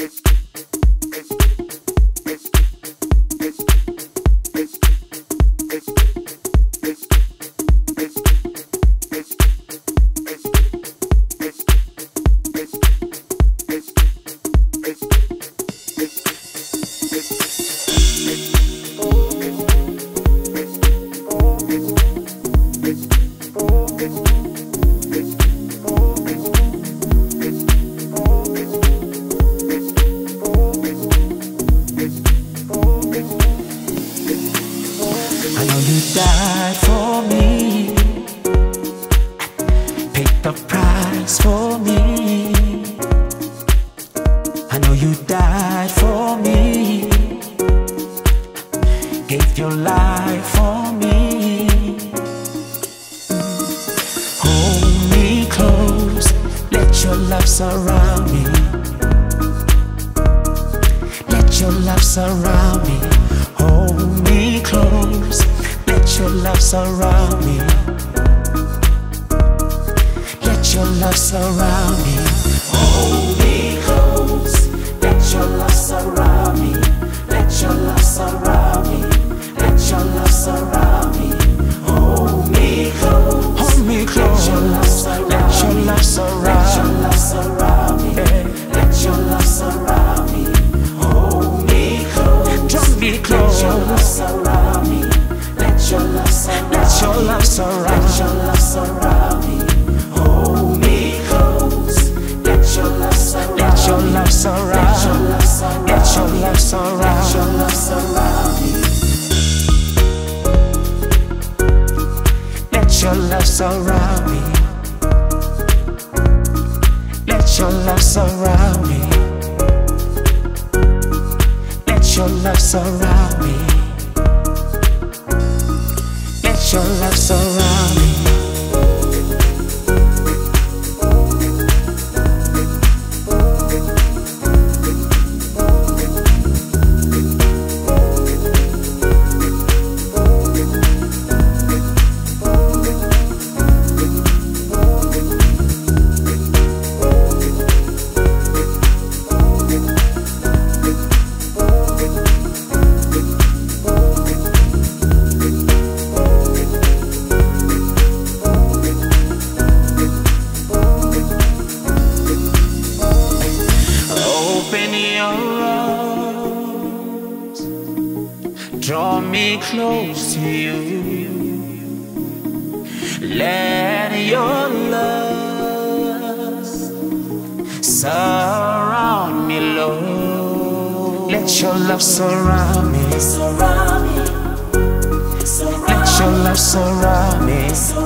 Died for me, paid the price for me. I know you died for me, gave your life for me. Hold me close, let your love surround me. Let your love surround me. Hold me close, let your love surround me. Let your love surround me. Hold me close. Let your love surround me. Let your love surround me. Let your love surround me. Hold me close. Hold me close. Let your love surround me. Let your love surround me. Let your love surround me. Hold me close. Draw me close. Let your love surround me. Let your love surround me. Let your love surround me. Hold me close. Let your love surround me. Let your love surround me. Let your love surround me. Let your love surround me. Let your love surround me. Let your love surround me. Let your love surround me. Draw me close to you. Let your love surround me, Lord. Let your love surround me. Let your love surround me.